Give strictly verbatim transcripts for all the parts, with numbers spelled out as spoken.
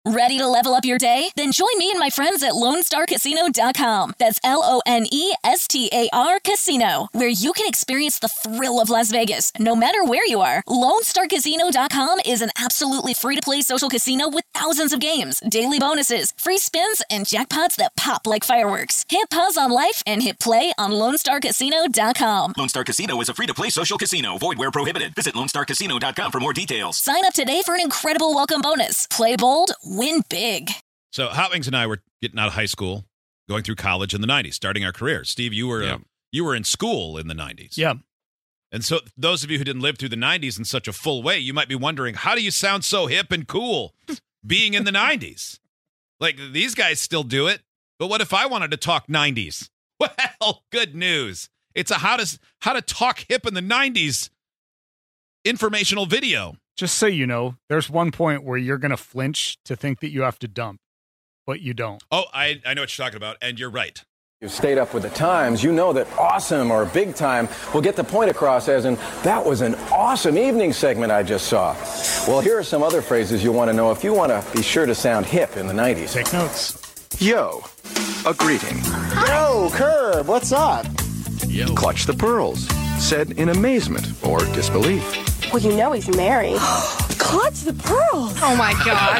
Ready to level up your day? Then join me and my friends at Lone Star Casino dot com. That's L O N E S T A R Casino, where you can experience the thrill of Las Vegas, no matter where you are. Lone Star Casino dot com is an absolutely free-to-play social casino with thousands of games, daily bonuses, free spins, and jackpots that pop like fireworks. Hit pause on life and hit play on Lone Star Casino dot com. Lone Star Casino is a free-to-play social casino. Void where prohibited. Visit Lone Star Casino dot com for more details. Sign up today for an incredible welcome bonus. Play bold, win big. So Hot Wings and I were getting out of high school, going through college in the nineties, starting our careers. Steve, you were Yeah. uh, you were in school in the nineties. Yeah. And so those of you who didn't live through the nineties in such a full way, you might be wondering, how do you sound so hip and cool being in the nineties? Like, these guys still do it, but what if I wanted to talk nineties? Well, good news. It's a how to, how to talk hip in the nineties informational video. Just so you know, there's one point where you're going to flinch to think that you have to dump, but you don't. Oh, I, I know what you're talking about, and you're right. You've stayed up with the times, you know that awesome or big time will get the point across as in, that was an awesome evening segment I just saw. Well, here are some other phrases you'll want to know if you want to be sure to sound hip in the nineties. Take notes. Yo, a greeting. Yo, Curb, what's up? Yo. Clutch the pearls, said in amazement or disbelief. Well, you know he's married. Clutch the pearls. Oh, my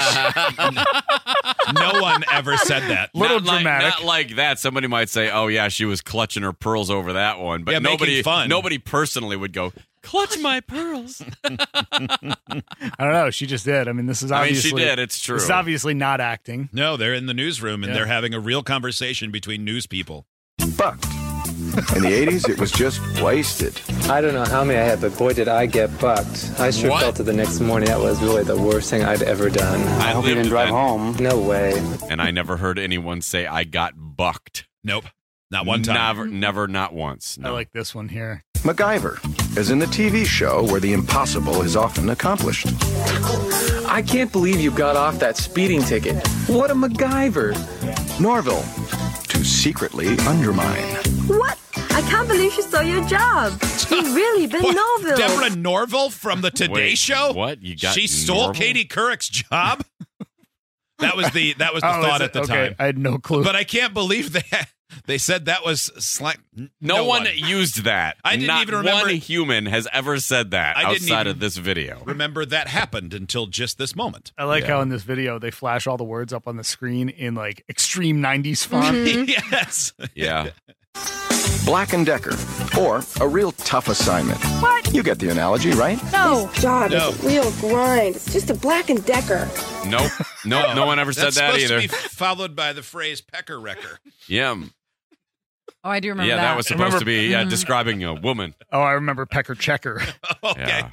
gosh. No one ever said that. Little not dramatic. Like, not like that. Somebody might say, oh, yeah, she was clutching her pearls over that one. But Yeah, making nobody fun. nobody personally would go, clutch my pearls. I don't know. She just did. I mean, this is I mean, obviously. she did. It's true. This is obviously not acting. No, they're in the newsroom, and Yeah. they're having a real conversation between news people. Bucked. In the eighties, it was just wasted. I don't know how many I had, but boy, did I get bucked. I sure What? felt it the next morning. That was really the worst thing I'd ever done. I hope you lived didn't drive then, home. No way. And I never heard anyone say I got bucked. Nope. Not one time. Never, never, not once. I No. like this one here. MacGyver, as in the T V show where the impossible is often accomplished. I can't believe you got off that speeding ticket. What a MacGyver. Norville, to secretly undermine. What? I can't believe you stole your job. You've really been What? Norville. Deborah Norville from the Today Wait, Show? what? You got She stole Norville? Katie Couric's job? That was the that was the Oh, thought is at the it? Okay, time. I had no clue. But I can't believe that they said that was slack. No, one, used that. I didn't Not even remember- one human has ever said that I didn't outside even of this video. remember that happened until just this moment. I like Yeah. how in this video they flash all the words up on the screen in like extreme nineties font. Yes. Yeah. Black and Decker, or a real tough assignment. What? You get the analogy, right? No. This job No. is a real grind. It's just a Black and Decker. Nope. Nope. No one ever said That's that supposed either. to be followed by the phrase pecker wrecker. Yeah. Oh, I do remember Yeah, that. that was supposed Remember- to be yeah, describing a woman. Oh, I remember Pecker Checker. Okay.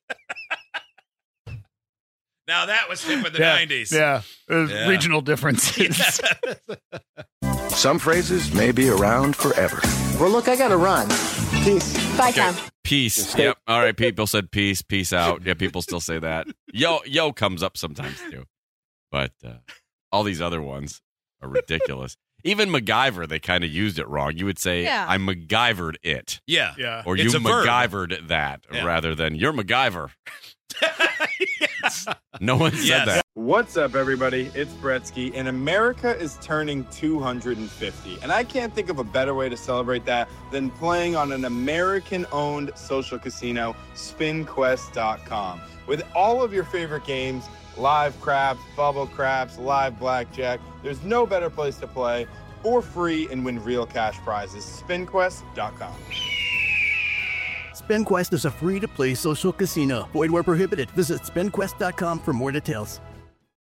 Now that was hip in the yeah, nineties. Yeah, There's Yeah. regional differences. Some phrases may be around forever. Well, look, I gotta run. Peace. Bye, Okay. Tom. Peace. Stay- Yep. All right. People said peace. Peace out. Yeah. People still say that. Yo, yo comes up sometimes too, but uh, all these other ones are ridiculous. Even MacGyver, they kind of used it wrong. You would say, Yeah. "I MacGyvered it," Yeah. yeah. or It's "You a verb. MacGyvered that," Yeah. rather than "You're MacGyver." Yes. No one said Yes. that. What's up, everybody? It's Bretsky, and America is turning two hundred fifty. And I can't think of a better way to celebrate that than playing on an American-owned social casino, spin quest dot com. With all of your favorite games, live craps, bubble craps, live blackjack, there's no better place to play for free and win real cash prizes. spin quest dot com. SpinQuest is a free-to-play social casino. Void where prohibited. Visit spin quest dot com for more details.